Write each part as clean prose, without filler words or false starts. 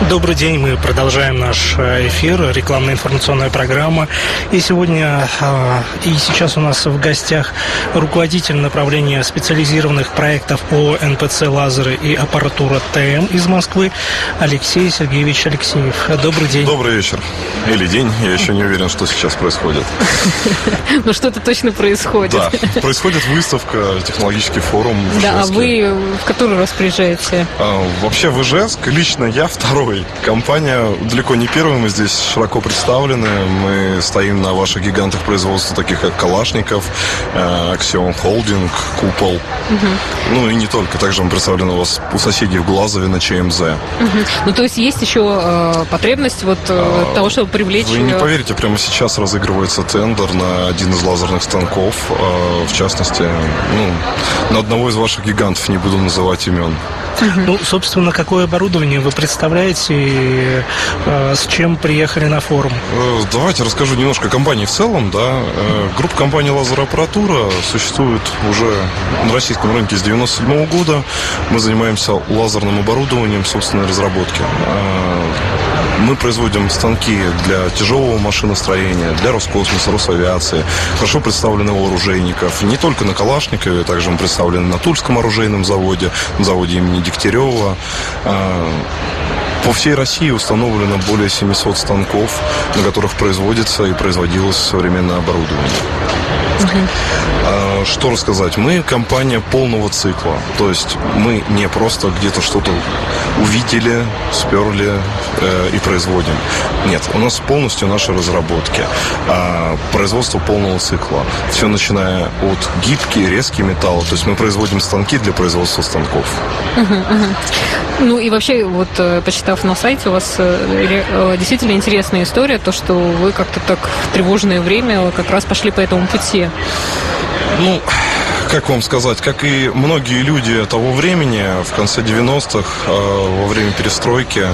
Добрый день, мы продолжаем наш эфир, рекламная информационная программа. И сегодня, и сейчас у нас в гостях руководитель направления специализированных проектов ООО «НПЦ Лазеры и аппаратура ТМ» из Москвы Алексей Сергеевич Алексеев. Добрый день. Добрый вечер. Или день, я еще не уверен, что сейчас происходит. Но что-то точно происходит. Да, происходит выставка, технологический форум в Ижевске. Да, а вы в который раз приезжаете? Вообще в Ижевск лично я второй. Компания далеко не первая, мы здесь широко представлены. Мы стоим на ваших гигантах производства, таких как Калашников, Axiom Holding, Купол. Ну и не только. Также мы представлены у вас у соседей в Глазове на ЧМЗ. Ну то есть есть еще потребность того, чтобы привлечь... Вы не поверите, прямо сейчас разыгрывается тендер на один из лазерных станков. В частности, на одного из ваших гигантов, не буду называть имен. Ну, собственно, какое оборудование вы представляете и с чем приехали на форум? Давайте расскажу немножко о компании в целом. Да. Группа компаний «Лазероаппаратура» существует уже на российском рынке с 1997 года. Мы занимаемся лазерным оборудованием собственной разработки. Мы производим станки для тяжелого машиностроения, для Роскосмоса, Росавиации. Хорошо представлены у оружейников. Не только на Калашникове, также мы представлены на Тульском оружейном заводе, на заводе имени Дегтярева. По всей России установлено более 700 станков, на которых производится и производилось современное оборудование. Что рассказать? Мы компания полного цикла. То есть мы не просто где-то что-то увидели, сперли и производим. Нет, у нас полностью наши разработки. Производство полного цикла. Все начиная от гибкие, резкие металлы. То есть мы производим станки для производства станков. Ну и вообще, вот почитав на сайте, у вас действительно интересная история, то, что вы как-то так в тревожное время как раз пошли по этому пути. Ну, как вам сказать, как и многие люди того времени, в конце 90-х, во время перестройки,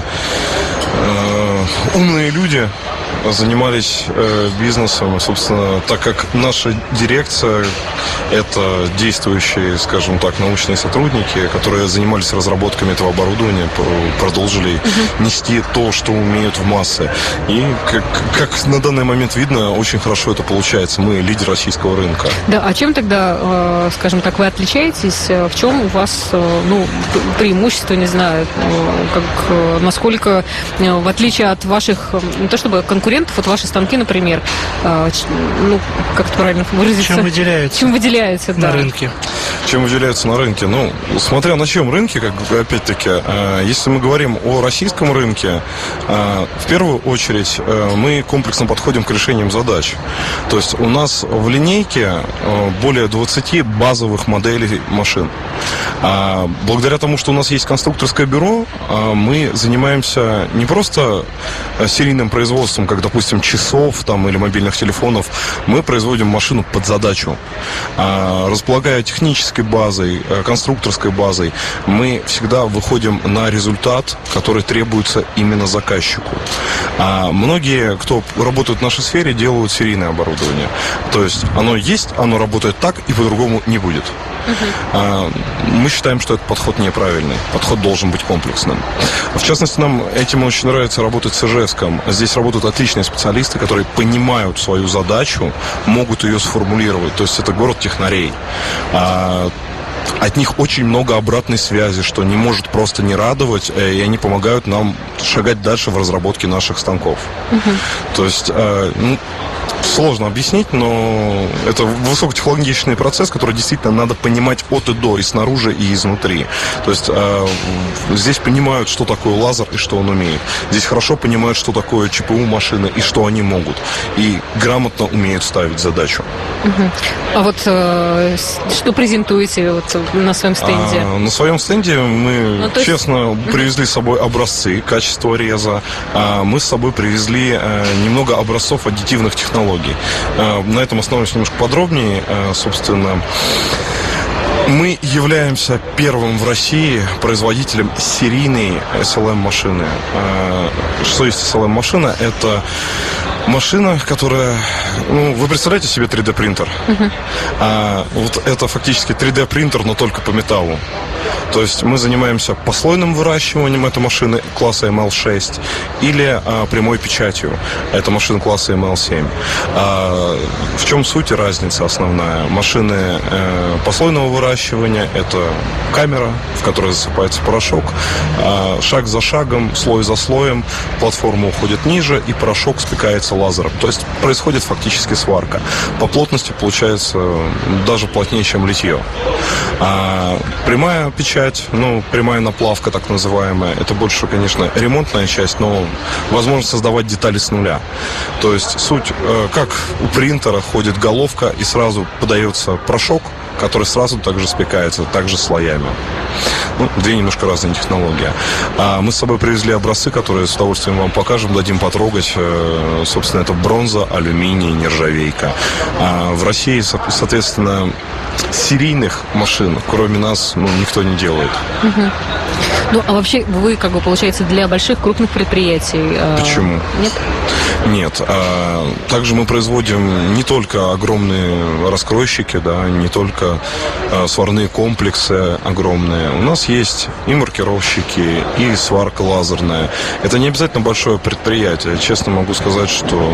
умные люди занимались бизнесом. И, собственно, так как наша дирекция – это действующие, скажем так, научные сотрудники, которые занимались разработками этого оборудования, продолжили нести то, что умеют в массы. И, как на данный момент видно, очень хорошо это получается. Мы лидер российского рынка. Да, а чем тогда, скажем так, вы отличаетесь? В чем у вас преимущество, не знаю, насколько, в отличие от ваших, не то чтобы конкурентов, вот ваши станки, например, как это правильно выразиться? Чем выделяются? Чем выделяются, на рынке? Чем выделяются на рынке? Ну, смотря на чем рынке, опять-таки, если мы говорим о российском рынке, в первую очередь мы комплексно подходим к решениям задач. То есть у нас в линейке более 20 базовых моделей машин. Благодаря тому, что у нас есть конструкторское бюро, мы занимаемся не просто серийным производством, как, допустим, часов или мобильных телефонов. Мы производим машину под задачу. Располагая технической базой, конструкторской базой, мы всегда выходим на результат, который требуется именно заказчику. Многие, кто работают в нашей сфере, делают серийное оборудование. То есть оно есть, оно работает так и по-другому не будет. Мы считаем, что этот подход неправильный. Подход должен быть комплексным. В частности, нам этим очень нравится работать с Ижевском. Здесь работают отличные специалисты, которые понимают свою задачу, могут ее сформулировать. То есть это город технарей. От них очень много обратной связи, что не может просто не радовать, и они помогают нам шагать дальше в разработке наших станков. То есть, сложно объяснить, но это высокотехнологичный процесс, который действительно надо понимать от и до, и снаружи, и изнутри. То есть здесь понимают, что такое лазер и что он умеет. Здесь хорошо понимают, что такое ЧПУ машины и что они могут. И грамотно умеют ставить задачу. А вот что презентуете на своем стенде? На своем стенде мы, честно, привезли с собой образцы качества реза. Мы с собой привезли немного образцов аддитивных технологий. На этом остановимся немножко подробнее. Собственно, Мы являемся первым в России производителем серийной SLM-машины. Что есть SLM-машина? Это машина, которая... вы представляете себе 3D-принтер? Вот это фактически 3D-принтер, но только по металлу. То есть мы занимаемся послойным выращиванием этой машины класса ML6 или прямой печатью. Это машина класса ML7. В чем суть и разница основная? Машины послойного выращивания – это камера, в которой засыпается порошок. Шаг за шагом, слой за слоем платформа уходит ниже, и порошок спекается лазером. То есть происходит фактически сварка. По плотности получается даже плотнее, чем литье. Прямая печать, прямая наплавка так называемая, это больше, конечно, ремонтная часть, но возможность создавать детали с нуля. То есть суть, как у принтера ходит головка и сразу подается порошок, который сразу также спекается, также слоями. Две немножко разные технологии. Мы с собой привезли образцы, которые с удовольствием вам покажем, дадим потрогать. Собственно, это бронза, алюминий, нержавейка. В России, соответственно, серийных машин, кроме нас, никто не делает. А вообще вы, получается, для больших, крупных предприятий? Почему? Нет? Нет. Также мы производим не только огромные раскройщики, не только сварные комплексы огромные. У нас есть и маркировщики, и сварка лазерная. Это не обязательно большое предприятие. Честно могу сказать, что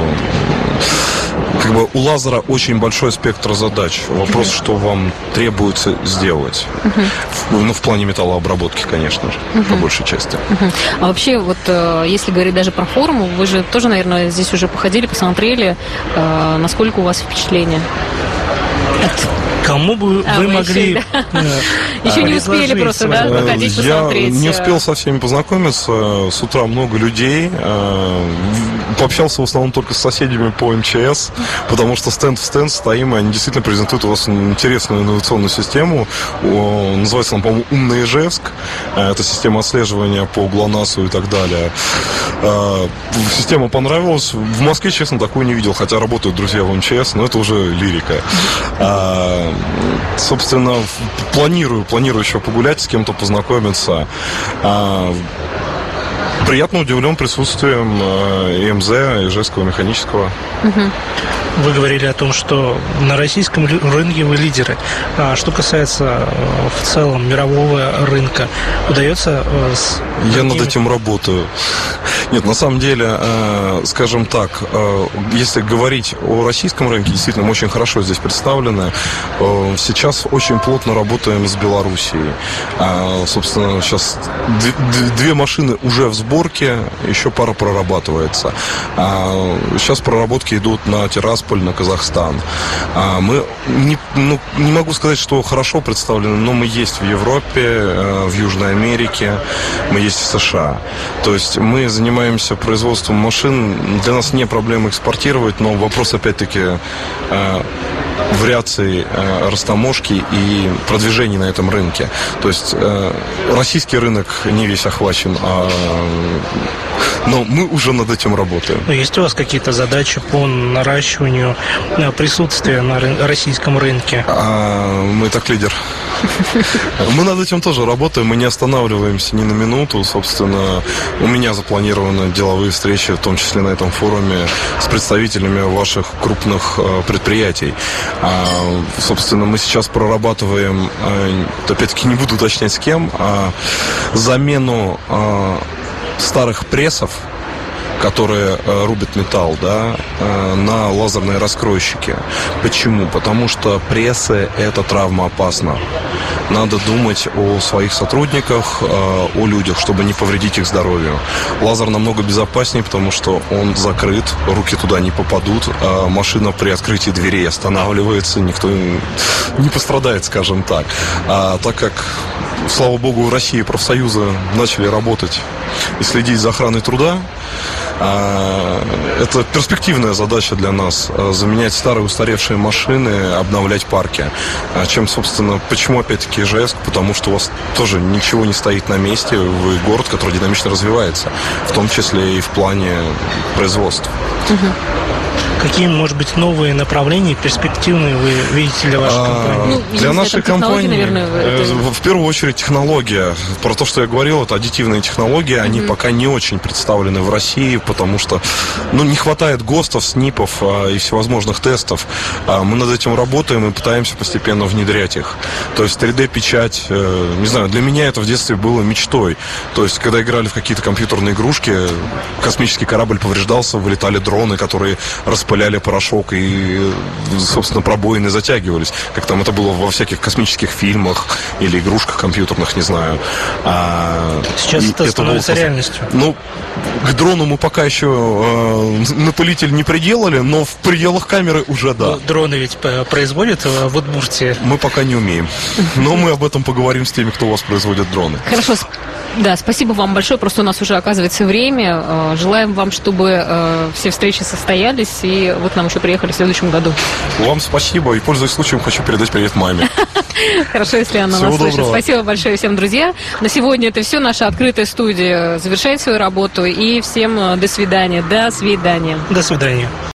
у лазера очень большой спектр задач. Вопрос, что вам требуется сделать. В плане металлообработки, конечно же, по большей части. А вообще, если говорить даже про форму, вы же тоже, наверное, здесь уже походили, посмотрели, насколько у вас впечатление? Кому бы вы могли... Еще не успели просто, походить, посмотреть. Я не успел со всеми познакомиться. С утра много людей. Пообщался в основном только с соседями по МЧС, потому что стенд в стенд стоим, и они действительно презентуют у вас интересную инновационную систему. Называется она, по-моему, «Умный Ижевск». Это система отслеживания по ГЛОНАССу и так далее. Система понравилась. В Москве, честно, такую не видел, хотя работают друзья в МЧС, но это уже лирика. Собственно, планирую еще погулять, с кем-то познакомиться. Приятно удивлен присутствием ИМЗ, Ижевского механического. Вы говорили о том, что на российском рынке вы лидеры. А что касается в целом мирового рынка, удается... Я над этим работаю. Нет, на самом деле, скажем так, если говорить о российском рынке, действительно, мы очень хорошо здесь представлены. Сейчас очень плотно работаем с Белоруссией. Собственно, сейчас две машины уже в сборке, еще пара прорабатывается. Сейчас проработки идут на Тирасполь, на Казахстан. Мы не могу сказать, что хорошо представлены, но мы есть в Европе, в Южной Америке, мы есть в США. То есть мы занимаемся производством машин. Для нас не проблема экспортировать, но вопрос, опять-таки, вариации растаможки и продвижения на этом рынке. То есть российский рынок не весь охвачен, но мы уже над этим работаем. Есть у вас какие-то задачи по наращиванию присутствия на российском рынке? Мы так лидер. Мы над этим тоже работаем, мы не останавливаемся ни на минуту. Собственно, у меня запланированы деловые встречи, в том числе на этом форуме, с представителями ваших крупных предприятий. Собственно, мы сейчас прорабатываем, опять-таки не буду уточнять с кем, замену старых прессов, которые рубят металл, на лазерные раскройщики. Почему? Потому что прессы – это травмоопасно. Надо думать о своих сотрудниках, о людях, чтобы не повредить их здоровью. Лазер намного безопаснее, потому что он закрыт, руки туда не попадут, а машина при открытии дверей останавливается, никто не пострадает, скажем так. Так как, слава богу, в России профсоюзы начали работать и следить за охраной труда, это перспективная задача для нас – заменять старые устаревшие машины, обновлять парки. Собственно, почему опять-таки Ижевск? Потому что у вас тоже ничего не стоит на месте, вы город, который динамично развивается, в том числе и в плане производства. Какие, может быть, новые направления, перспективные вы видите для вашей компании? Для нашей компании, наверное, в первую очередь, технология. Про то, что я говорил, это аддитивные технологии, они пока не очень представлены в России, потому что не хватает ГОСТов, СНИПов и всевозможных тестов. Мы над этим работаем и пытаемся постепенно внедрять их. То есть 3D-печать, не знаю, для меня это в детстве было мечтой. То есть, когда играли в какие-то компьютерные игрушки, космический корабль повреждался, вылетали дроны, которые распыляли порошок и, собственно, пробоины затягивались. Как там это было во всяких космических фильмах или игрушках компьютерных, не знаю. Сейчас это становится реальностью. К дрону мы пока еще напылитель не приделали, но в пределах камеры уже да. Дроны ведь производят в Удмуртии. Мы пока не умеем. Но мы об этом поговорим с теми, кто у вас производит дроны. Хорошо. Да, спасибо вам большое. Просто у нас уже оказывается время. Желаем вам, чтобы все встречи состоялись, и вы к нам еще приехали в следующем году. Вам спасибо, и, пользуясь случаем, хочу передать привет маме. Хорошо, если она нас слышит. Спасибо большое всем, друзья. На сегодня это все. Наша открытая студия завершает свою работу, и всем до свидания. До свидания. До свидания.